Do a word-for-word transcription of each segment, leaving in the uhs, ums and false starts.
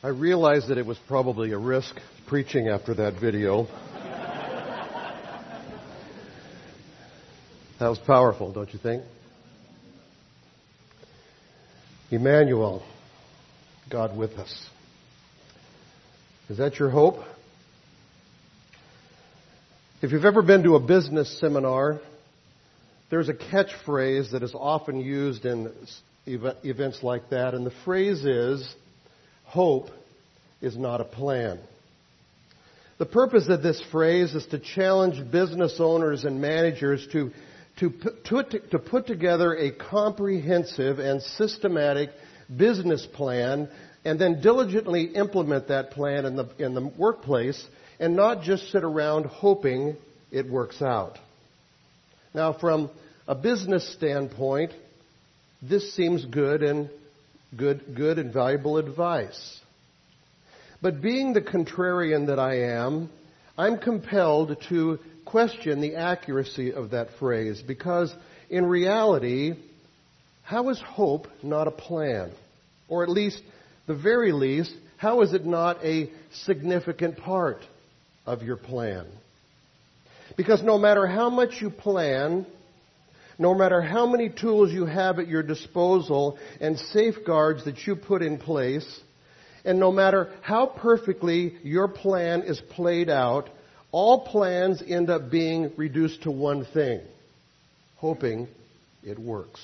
I realized that it was probably a risk preaching after that video. That was powerful, don't you think? Emmanuel, God with us. Is that your hope? If you've ever been to a business seminar, there's a catchphrase that is often used in events like that, and the phrase is, hope is not a plan. The purpose of this phrase is to challenge business owners and managers to, to, to, to put together a comprehensive and systematic business plan and then diligently implement that plan in the, in the workplace and not just sit around hoping it works out. Now, from a business standpoint, this seems good and good, good and valuable advice. But being the contrarian that I am, I'm compelled to question the accuracy of that phrase because in reality, how is hope not a plan? Or at least, the very least, how is it not a significant part of your plan? Because no matter how much you plan, no matter how many tools you have at your disposal and safeguards that you put in place, and no matter how perfectly your plan is played out, all plans end up being reduced to one thing: hoping it works.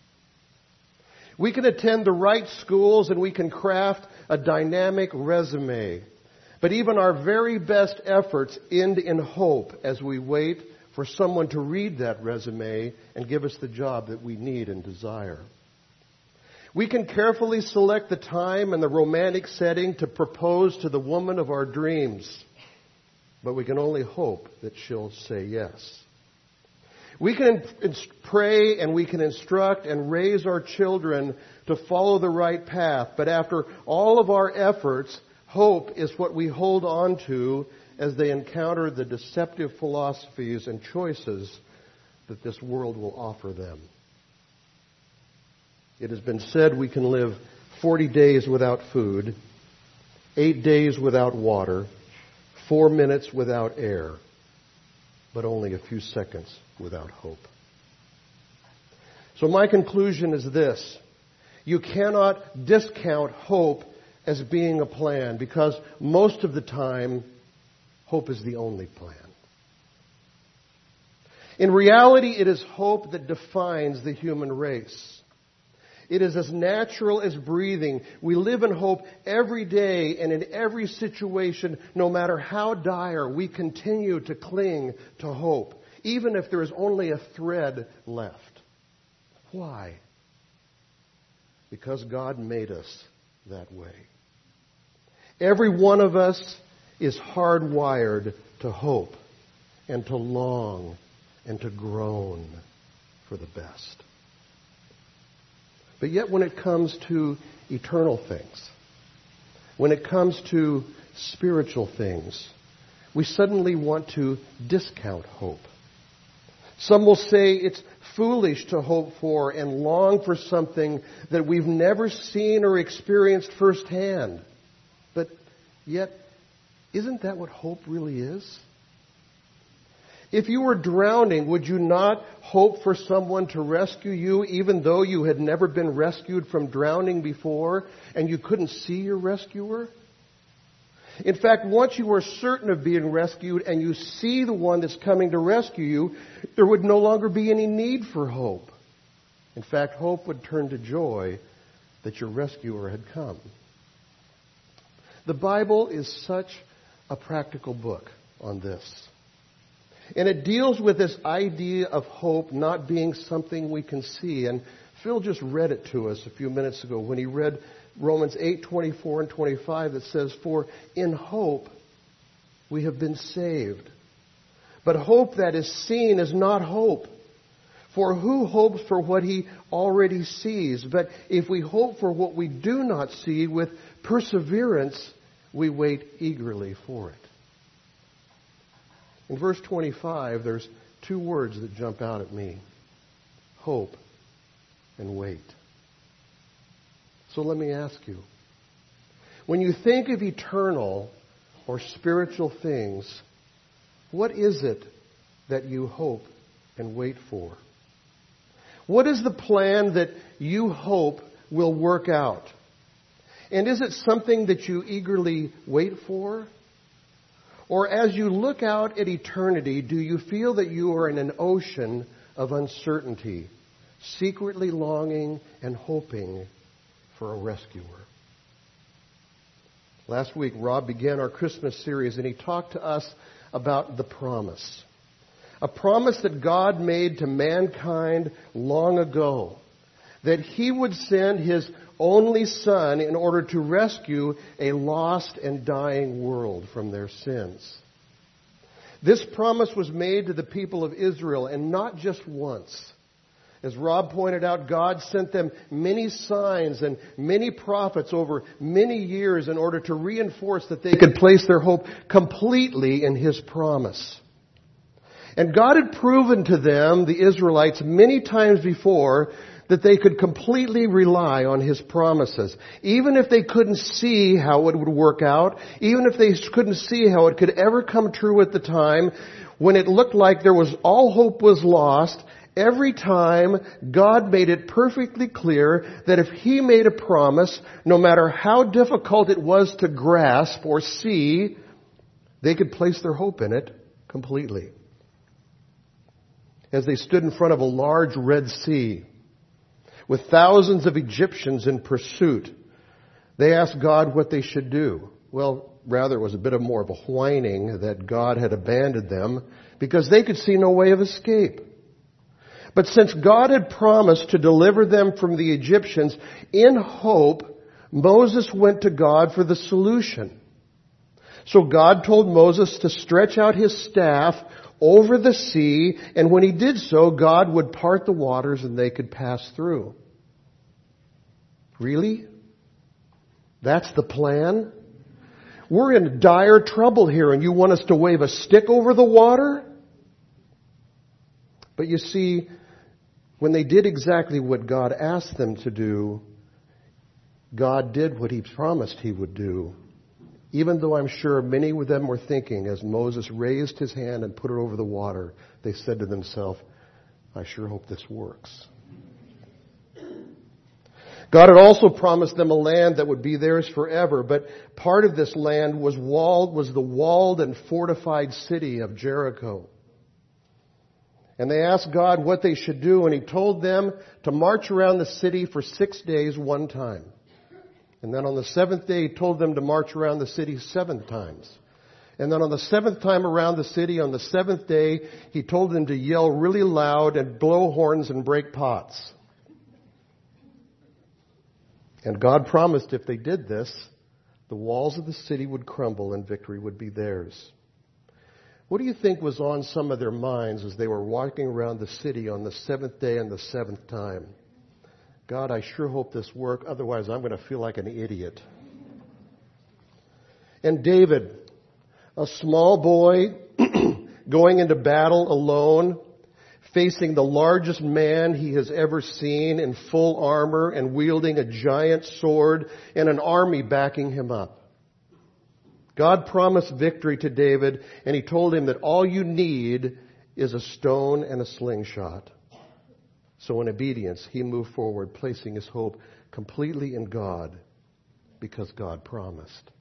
We can attend the right schools and we can craft a dynamic resume. But even our very best efforts end in hope as we wait for someone to read that resume and give us the job that we need and desire. We can carefully select the time and the romantic setting to propose to the woman of our dreams, but we can only hope that she'll say yes. We can pray and we can instruct and raise our children to follow the right path, but after all of our efforts, hope is what we hold on to as they encounter the deceptive philosophies and choices that this world will offer them. It has been said we can live forty days without food, eight days without water, four minutes without air, but only a few seconds without hope. So my conclusion is this: you cannot discount hope as being a plan, because most of the time, hope is the only plan. In reality, it is hope that defines the human race. It is as natural as breathing. We live in hope every day and in every situation, no matter how dire, we continue to cling to hope, even if there is only a thread left. Why? Because God made us that way. Every one of us is hardwired to hope and to long and to groan for the best. But yet when it comes to eternal things, when it comes to spiritual things, we suddenly want to discount hope. Some will say it's foolish to hope for and long for something that we've never seen or experienced firsthand. But yet, isn't that what hope really is? If you were drowning, would you not hope for someone to rescue you even though you had never been rescued from drowning before and you couldn't see your rescuer? In fact, once you are certain of being rescued and you see the one that's coming to rescue you, there would no longer be any need for hope. In fact, hope would turn to joy that your rescuer had come. The Bible is such a practical book on this. And it deals with this idea of hope not being something we can see. And Phil just read it to us a few minutes ago when he read Romans eight, twenty-four and twenty-five that says, "For in hope we have been saved. But hope that is seen is not hope. For who hopes for what he already sees? But if we hope for what we do not see, with perseverance we wait eagerly for it." In verse twenty-five, there's two words that jump out at me: hope and wait. So let me ask you, When you think of eternal or spiritual things, what is it that you hope and wait for? What is the plan that you hope will work out? And is it something that you eagerly wait for? Or as you look out at eternity, do you feel that you are in an ocean of uncertainty, secretly longing and hoping for a rescuer? Last week, Rob began our Christmas series, and he talked to us about the promise. A promise that God made to mankind long ago, that He would send His only Son in order to rescue a lost and dying world from their sins. This promise was made to the people of Israel, and not just once. As Rob pointed out, God sent them many signs and many prophets over many years in order to reinforce that they could place their hope completely in His promise. And God had proven to them, the Israelites, many times before that they could completely rely on His promises. Even if they couldn't see how it would work out, even if they couldn't see how it could ever come true at the time, when it looked like there was all hope was lost, every time God made it perfectly clear that if He made a promise, no matter how difficult it was to grasp or see, they could place their hope in it completely. As they stood in front of a large Red Sea, with thousands of Egyptians in pursuit, they asked God what they should do. Well, rather it was a bit of more of a whining that God had abandoned them because they could see no way of escape. But since God had promised to deliver them from the Egyptians, in hope, Moses went to God for the solution. So God told Moses to stretch out his staff over the sea, and when he did so, God would part the waters and they could pass through. Really? That's the plan? We're in dire trouble here, and you want us to wave a stick over the water? But you see, when they did exactly what God asked them to do, God did what He promised He would do. Even though I'm sure many of them were thinking, as Moses raised his hand and put it over the water, they said to themselves, I sure hope this works. God had also promised them a land that would be theirs forever, but part of this land was walled, was the walled and fortified city of Jericho. And they asked God what they should do, and He told them to march around the city for six days one time. And then on the seventh day, He told them to march around the city seven times. And then on the seventh time around the city, on the seventh day, He told them to yell really loud and blow horns and break pots. And God promised if they did this, the walls of the city would crumble and victory would be theirs. What do you think was on some of their minds as they were walking around the city on the seventh day and the seventh time? God, I sure hope this works, otherwise I'm going to feel like an idiot. And David, a small boy going into battle alone, facing the largest man he has ever seen in full armor and wielding a giant sword and an army backing him up. God promised victory to David, and He told him that all you need is a stone and a slingshot. So in obedience, he moved forward, placing his hope completely in God, because God promised.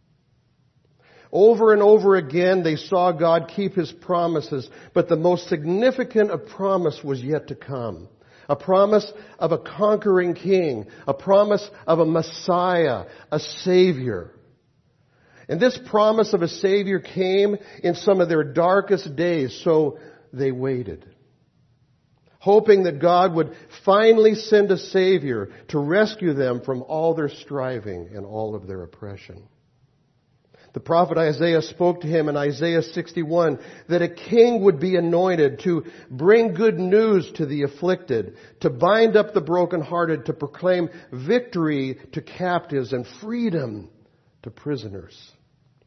Over and over again, they saw God keep His promises, but the most significant of promise was yet to come. A promise of a conquering king, a promise of a Messiah, a Savior. And this promise of a Savior came in some of their darkest days, so they waited, hoping that God would finally send a Savior to rescue them from all their striving and all of their oppression. The prophet Isaiah spoke to him in Isaiah sixty-one that a king would be anointed to bring good news to the afflicted, to bind up the brokenhearted, to proclaim victory to captives and freedom to prisoners.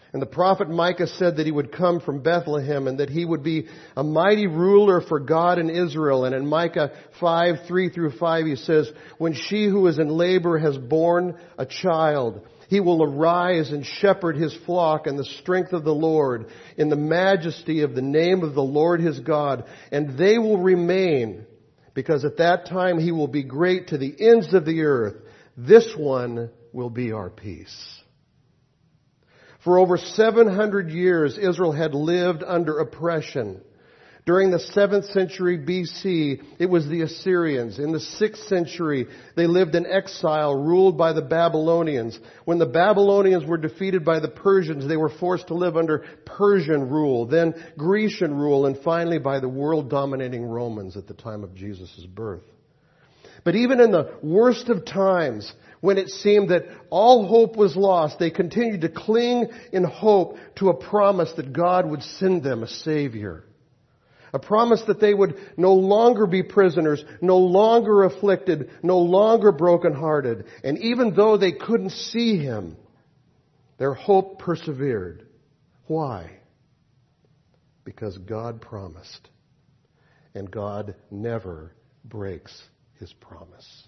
And the prophet Micah said that he would come from Bethlehem and that he would be a mighty ruler for God in Israel. And in Micah five, three through five, he says, when she who is in labor has borne a child, he will arise and shepherd his flock in the strength of the Lord, in the majesty of the name of the Lord his God. And they will remain, because at that time he will be great to the ends of the earth. This one will be our peace. For over seven hundred years, Israel had lived under oppression. During the seventh century B C, it was the Assyrians. In the sixth century, they lived in exile, ruled by the Babylonians. When the Babylonians were defeated by the Persians, they were forced to live under Persian rule, then Grecian rule, and finally by the world-dominating Romans at the time of Jesus' birth. But even in the worst of times, when it seemed that all hope was lost, they continued to cling in hope to a promise that God would send them a Savior. A promise that they would no longer be prisoners, no longer afflicted, no longer brokenhearted. And even though they couldn't see Him, their hope persevered. Why? Because God promised. And God never breaks His promise.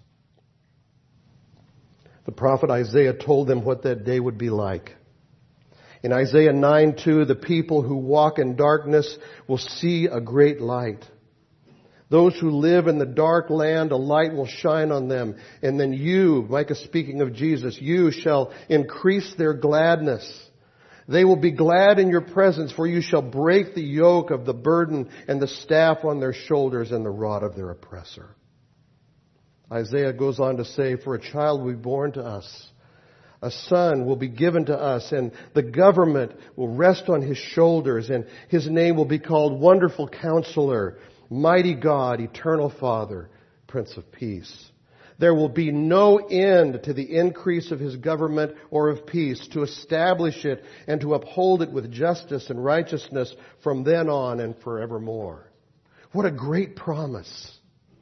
The prophet Isaiah told them what that day would be like. In Isaiah nine two, the people who walk in darkness will see a great light. Those who live in the dark land, a light will shine on them. And then you, Micah speaking of Jesus, you shall increase their gladness. They will be glad in your presence, for you shall break the yoke of the burden and the staff on their shoulders and the rod of their oppressor. Isaiah goes on to say, for a child will be born to us. A son will be given to us, and the government will rest on his shoulders, and his name will be called Wonderful Counselor, Mighty God, Eternal Father, Prince of Peace. There will be no end to the increase of his government or of peace, to establish it and to uphold it with justice and righteousness from then on and forevermore. What a great promise.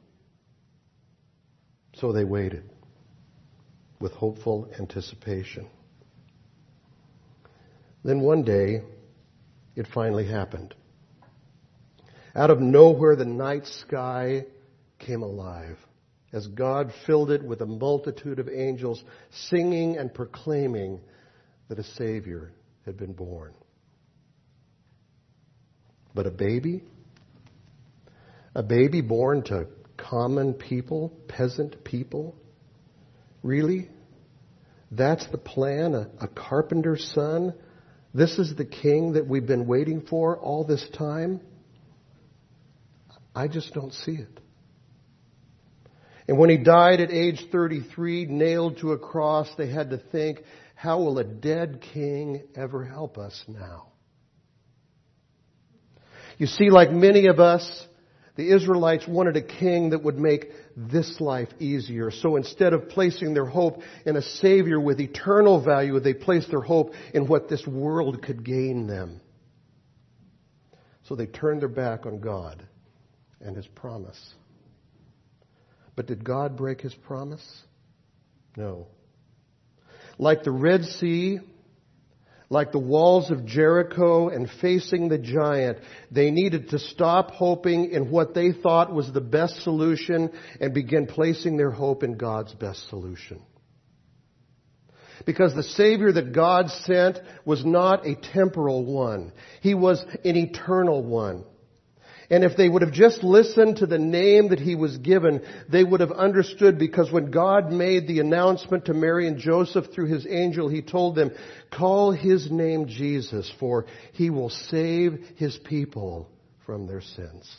So they waited with hopeful anticipation. Then one day, it finally happened. Out of nowhere, the night sky came alive as God filled it with a multitude of angels singing and proclaiming that a Savior had been born. But a baby? A baby born to common people, peasant people? Really? That's the plan? A, a carpenter's son? This is the king that we've been waiting for all this time? I just don't see it. And when he died at age thirty-three, nailed to a cross, they had to think, how will a dead king ever help us now? You see, like many of us, the Israelites wanted a king that would make this life easier. So instead of placing their hope in a Savior with eternal value, they placed their hope in what this world could gain them. So they turned their back on God and His promise. But did God break His promise? No. Like the Red Sea, like the walls of Jericho and facing the giant, they needed to stop hoping in what they thought was the best solution and begin placing their hope in God's best solution. Because the Savior that God sent was not a temporal one. He was an eternal one. And if they would have just listened to the name that He was given, they would have understood, because when God made the announcement to Mary and Joseph through His angel, He told them, call His name Jesus, for He will save His people from their sins.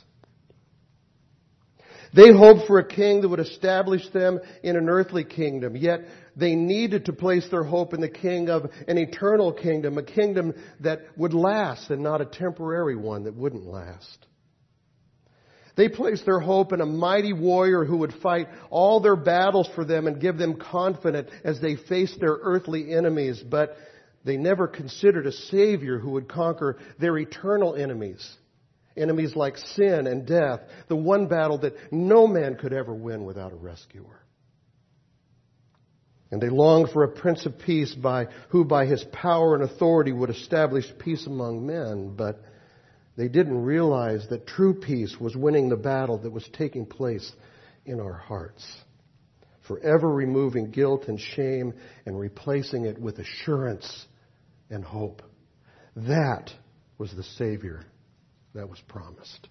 They hoped for a king that would establish them in an earthly kingdom, yet they needed to place their hope in the king of an eternal kingdom, a kingdom that would last and not a temporary one that wouldn't last. They placed their hope in a mighty warrior who would fight all their battles for them and give them confidence as they faced their earthly enemies. But they never considered a Savior who would conquer their eternal enemies. Enemies like sin and death. The one battle that no man could ever win without a rescuer. And they longed for a Prince of Peace by who by his power and authority would establish peace among men. But they didn't realize that true peace was winning the battle that was taking place in our hearts, forever removing guilt and shame and replacing it with assurance and hope. That was the Savior that was promised.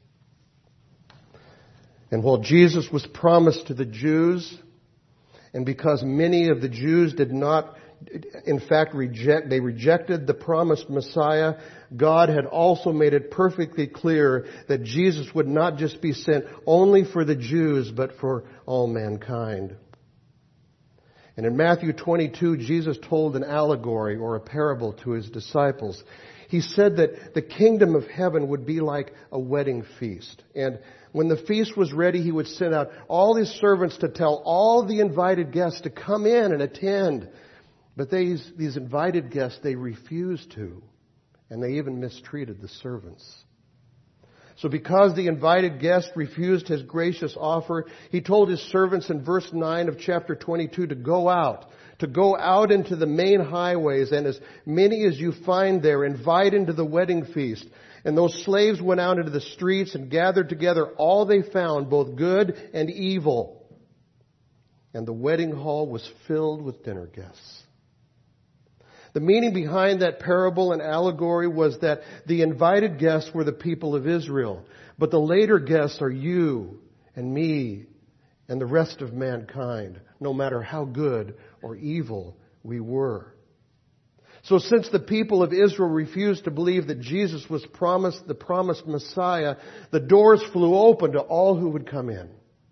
And while Jesus was promised to the Jews, and because many of the Jews did not, in fact, reject, they rejected the promised Messiah, God had also made it perfectly clear that Jesus would not just be sent only for the Jews, but for all mankind. And in Matthew twenty-two, Jesus told an allegory or a parable to his disciples. He said that the kingdom of heaven would be like a wedding feast. And when the feast was ready, he would send out all his servants to tell all the invited guests to come in and attend. But these, these invited guests, they refused to. And they even mistreated the servants. So because the invited guest refused his gracious offer, he told his servants in verse nine of chapter twenty-two to go out, to go out into the main highways, and as many as you find there, invite into the wedding feast. And those slaves went out into the streets and gathered together all they found, both good and evil. And the wedding hall was filled with dinner guests. The meaning behind that parable and allegory was that the invited guests were the people of Israel, but the later guests are you and me and the rest of mankind, no matter how good or evil we were. So since the people of Israel refused to believe that Jesus was promised, the promised Messiah, the doors flew open to all who would come in.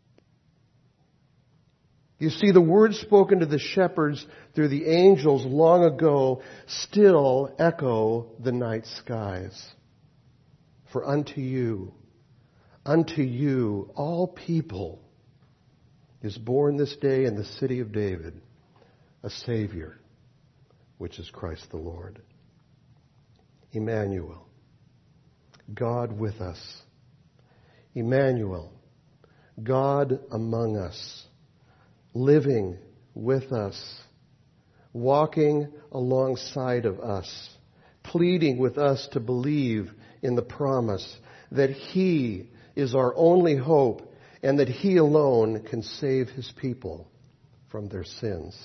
You see, the words spoken to the shepherds through the angels long ago still echo the night skies. For unto you, unto you, all people, is born this day in the city of David a Savior, which is Christ the Lord. Emmanuel, God with us. Emmanuel, God among us. Living with us, walking alongside of us, pleading with us to believe in the promise that He is our only hope and that He alone can save His people from their sins.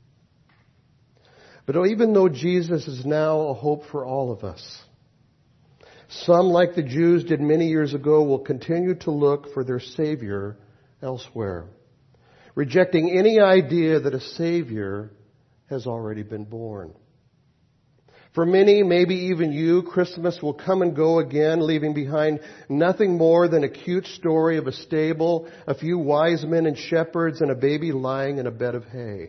But even though Jesus is now a hope for all of us, some, like the Jews did many years ago, will continue to look for their Savior elsewhere, rejecting any idea that a Savior has already been born. For many, maybe even you, Christmas will come and go again, leaving behind nothing more than a cute story of a stable, a few wise men and shepherds, and a baby lying in a bed of hay.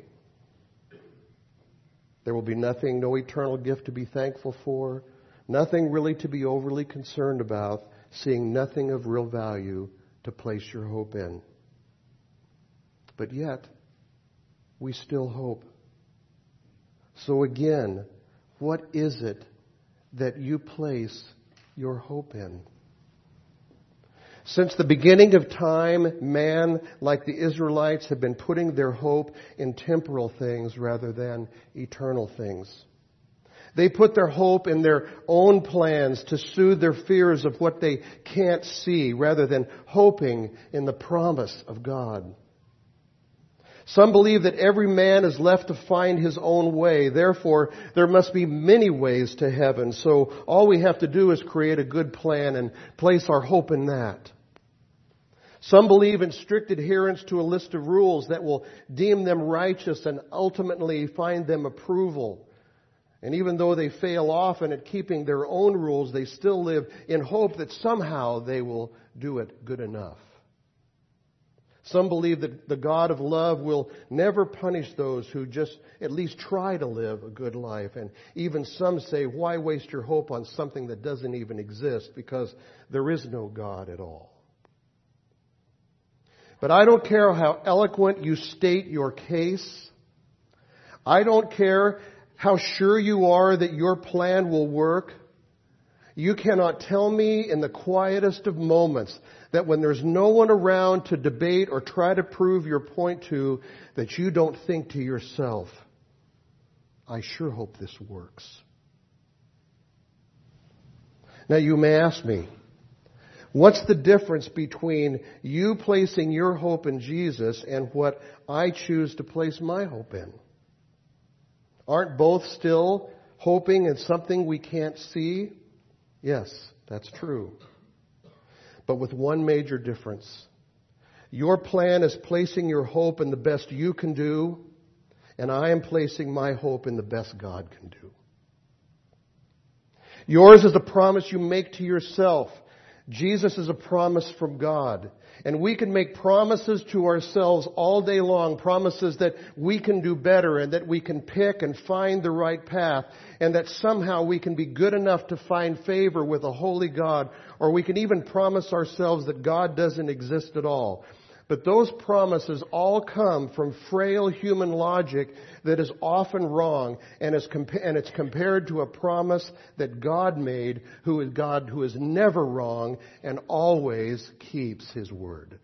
There will be nothing, no eternal gift to be thankful for, nothing really to be overly concerned about, seeing nothing of real value to place your hope in. But yet, we still hope. So again, what is it that you place your hope in? Since the beginning of time, man, like the Israelites, have been putting their hope in temporal things rather than eternal things. They put their hope in their own plans to soothe their fears of what they can't see rather than hoping in the promise of God. Some believe that every man is left to find his own way. Therefore, there must be many ways to heaven. So all we have to do is create a good plan and place our hope in that. Some believe in strict adherence to a list of rules that will deem them righteous and ultimately find them approval. And even though they fail often at keeping their own rules, they still live in hope that somehow they will do it good enough. Some believe that the God of love will never punish those who just at least try to live a good life. And even some say, why waste your hope on something that doesn't even exist, because there is no God at all. But I don't care how eloquent you state your case. I don't care how sure you are that your plan will work. You cannot tell me in the quietest of moments that when there's no one around to debate or try to prove your point to, that you don't think to yourself, I sure hope this works. Now you may ask me, what's the difference between you placing your hope in Jesus and what I choose to place my hope in? Aren't both still hoping in something we can't see? Yes, that's true. But with one major difference. Your plan is placing your hope in the best you can do, and I am placing my hope in the best God can do. Yours is a promise you make to yourself. Jesus is a promise from God. And we can make promises to ourselves all day long, promises that we can do better and that we can pick and find the right path and that somehow we can be good enough to find favor with a holy God, or we can even promise ourselves that God doesn't exist at all. But those promises all come from frail human logic that is often wrong, and is compa- and it's compared to a promise that God made, who is God who is never wrong and always keeps His word.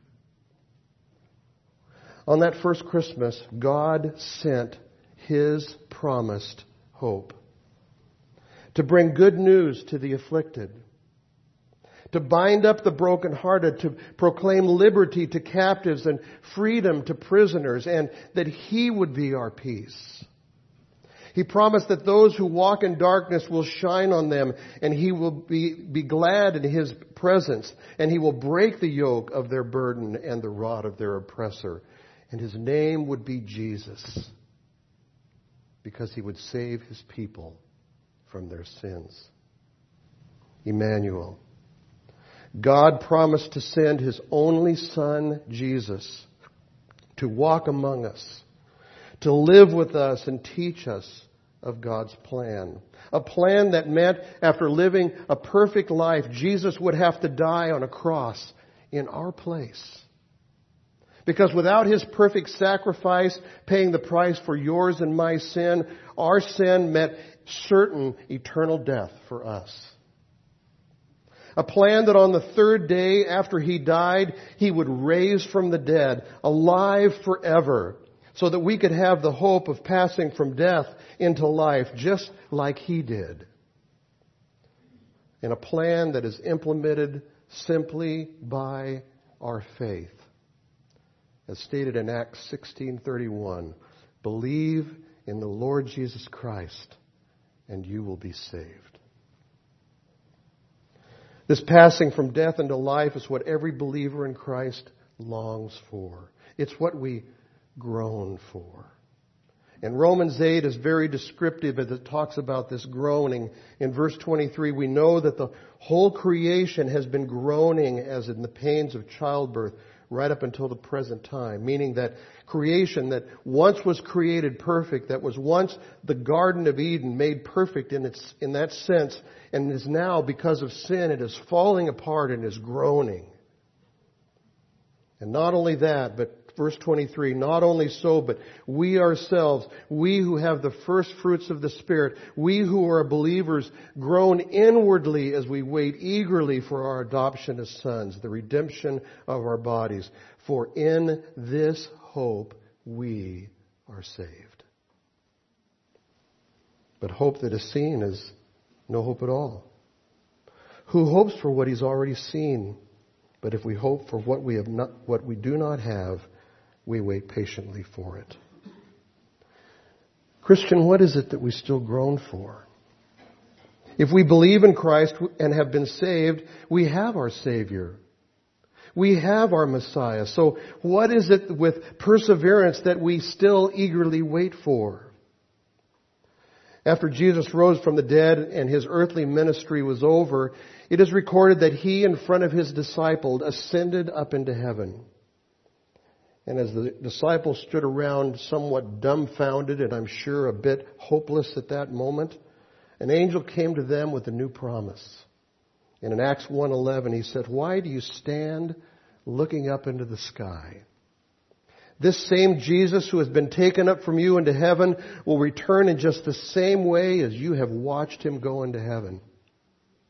On that first Christmas, God sent His promised hope to bring good news to the afflicted, to bind up the brokenhearted, to proclaim liberty to captives and freedom to prisoners, and that He would be our peace. He promised that those who walk in darkness will shine on them, and He will be, be glad in His presence, and He will break the yoke of their burden and the rod of their oppressor. And His name would be Jesus, because He would save His people from their sins. Emmanuel. God promised to send His only Son, Jesus, to walk among us, to live with us and teach us of God's plan. A plan that meant after living a perfect life, Jesus would have to die on a cross in our place. Because without His perfect sacrifice, paying the price for yours and my sin, our sin meant certain eternal death for us. A plan that on the third day after He died, He would raise from the dead, alive forever, so that we could have the hope of passing from death into life, just like He did. In a plan that is implemented simply by our faith. As stated in Acts sixteen thirty-one, believe in the Lord Jesus Christ, and you will be saved. This passing from death into life is what every believer in Christ longs for. It's what we groan for. And Romans eight is very descriptive as it talks about this groaning. In verse twenty-three, we know that the whole creation has been groaning as in the pains of childbirth right up until the present time. Meaning that creation that once was created perfect, that was once the Garden of Eden made perfect in its in that sense, and is now, because of sin, it is falling apart and is groaning. And not only that, but verse twenty-three, not only so, but we ourselves, we who have the first fruits of the Spirit, we who are believers, groan inwardly as we wait eagerly for our adoption as sons, the redemption of our bodies. For in this hope we are saved. But hope that is seen is no hope at all. Who hopes for what he's already seen? But if we hope for what we have not, what we do not have, we wait patiently for it. Christian, what is it that we still groan for? If we believe in Christ and have been saved, we have our Savior. We have our Messiah. So what is it with perseverance that we still eagerly wait for? After Jesus rose from the dead and His earthly ministry was over, it is recorded that He, in front of His disciples, ascended up into heaven. And as the disciples stood around somewhat dumbfounded and I'm sure a bit hopeless at that moment, an angel came to them with a new promise. And in Acts one eleven he said, "Why do you stand looking up into the sky? This same Jesus who has been taken up from you into heaven will return in just the same way as you have watched Him go into heaven."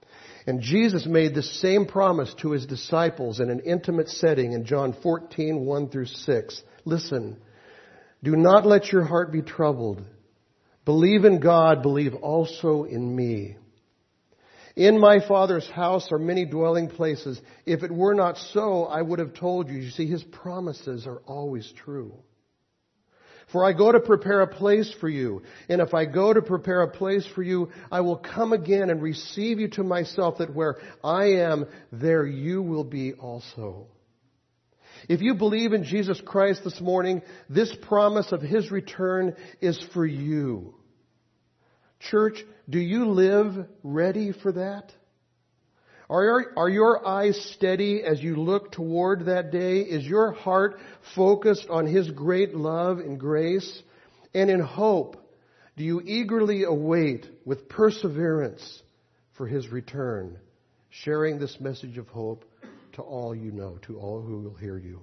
And Jesus made the same promise to his disciples in an intimate setting in John fourteen, one through six. Listen, do not let your heart be troubled. Believe in God, believe also in me. In my Father's house are many dwelling places. If it were not so, I would have told you. You see, his promises are always true. For I go to prepare a place for you. And if I go to prepare a place for you, I will come again and receive you to myself, that where I am, there you will be also. If you believe in Jesus Christ this morning, this promise of his return is for you. Church, do you live ready for that? Are your, are your eyes steady as you look toward that day? Is your heart focused on his great love and grace? And in hope, do you eagerly await with perseverance for his return, sharing this message of hope to all you know, to all who will hear you?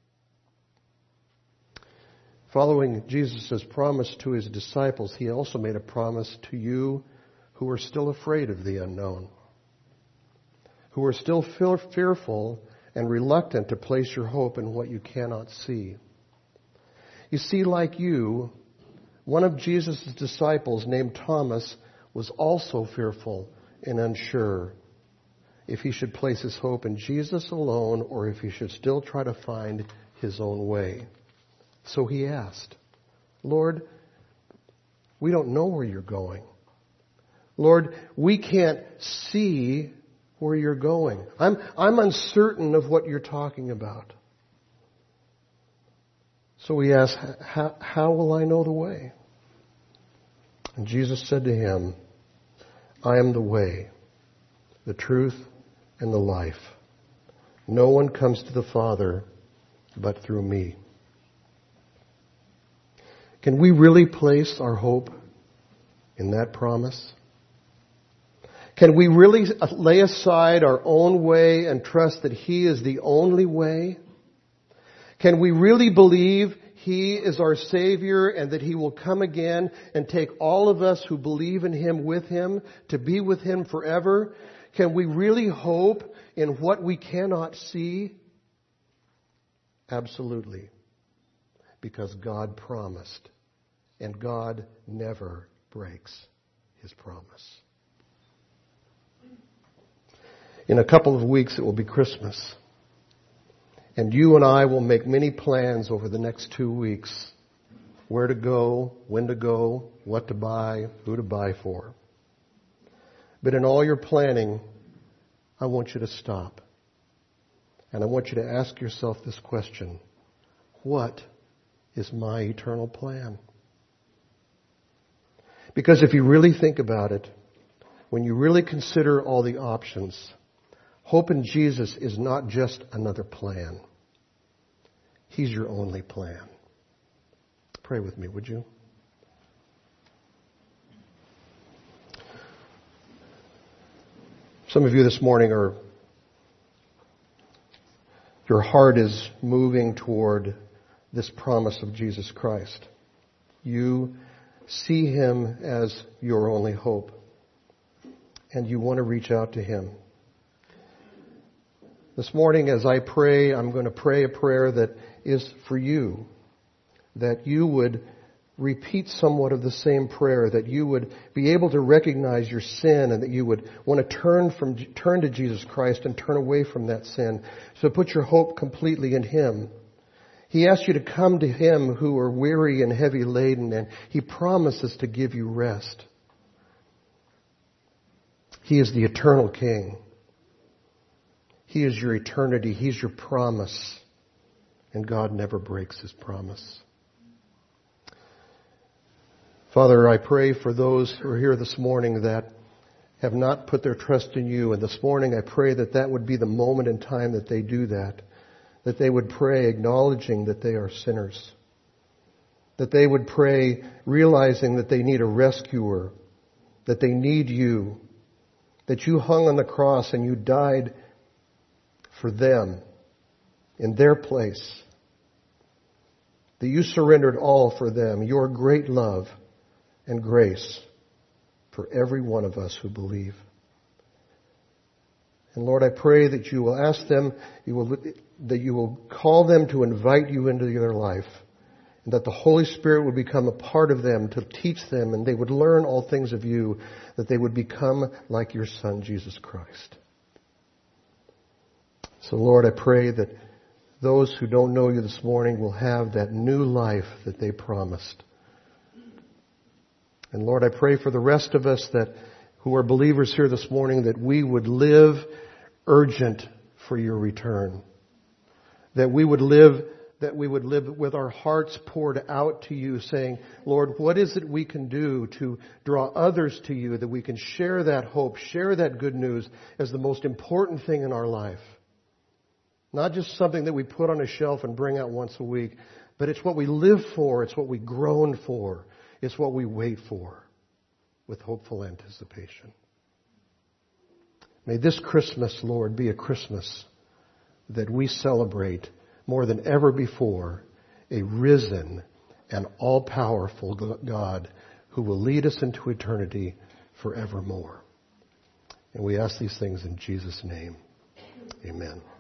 Following Jesus' promise to his disciples, he also made a promise to you who are still afraid of the unknown, who are still fearful and reluctant to place your hope in what you cannot see. You see, like you, one of Jesus' disciples named Thomas was also fearful and unsure if he should place his hope in Jesus alone or if he should still try to find his own way. So he asked, Lord, we don't know where you're going. Lord, we can't see where you're going. I'm, I'm uncertain of what you're talking about. So he asked, how, how will I know the way? And Jesus said to him, I am the way, the truth, and the life. No one comes to the Father but through me. Can we really place our hope in that promise? Can we really lay aside our own way and trust that he is the only way? Can we really believe he is our Savior and that he will come again and take all of us who believe in him with him to be with him forever? Can we really hope in what we cannot see? Absolutely. Because God promised, and God never breaks his promise. In a couple of weeks it will be Christmas. And you and I will make many plans over the next two weeks. Where to go, when to go, what to buy, who to buy for. But in all your planning, I want you to stop. And I want you to ask yourself this question. What is my eternal plan? Because if you really think about it, when you really consider all the options, hope in Jesus is not just another plan. He's your only plan. Pray with me, would you? Some of you this morning are, your heart is moving toward this promise of Jesus Christ. You see him as your only hope, and you want to reach out to him. This morning as I pray, I'm going to pray a prayer that is for you, that you would repeat somewhat of the same prayer, that you would be able to recognize your sin and that you would want to turn from turn to Jesus Christ and turn away from that sin. So put your hope completely in him. He asks you to come to him who are weary and heavy laden, and he promises to give you rest. He is the eternal King. He is your eternity. He's your promise. And God never breaks his promise. Father, I pray for those who are here this morning that have not put their trust in you. And this morning I pray that that would be the moment in time that they do that. That they would pray acknowledging that they are sinners. That they would pray realizing that they need a rescuer. That they need you. That you hung on the cross and you died for them in their place. That you surrendered all for them. Your great love and grace for every one of us who believe. And Lord, I pray that you will ask them, you will, that you will call them to invite you into their life, and that the Holy Spirit would become a part of them to teach them, and they would learn all things of you, that they would become like your Son, Jesus Christ. So Lord, I pray that those who don't know you this morning will have that new life that they promised. And Lord, I pray for the rest of us that who are believers here this morning, that we would live urgent for your return. That we would live, that we would live with our hearts poured out to you, saying, Lord, what is it we can do to draw others to you, that we can share that hope, share that good news as the most important thing in our life. Not just something that we put on a shelf and bring out once a week, but it's what we live for, it's what we groan for, it's what we wait for with hopeful anticipation. May this Christmas, Lord, be a Christmas that we celebrate more than ever before a risen and all-powerful God who will lead us into eternity forevermore. And we ask these things in Jesus' name. Amen.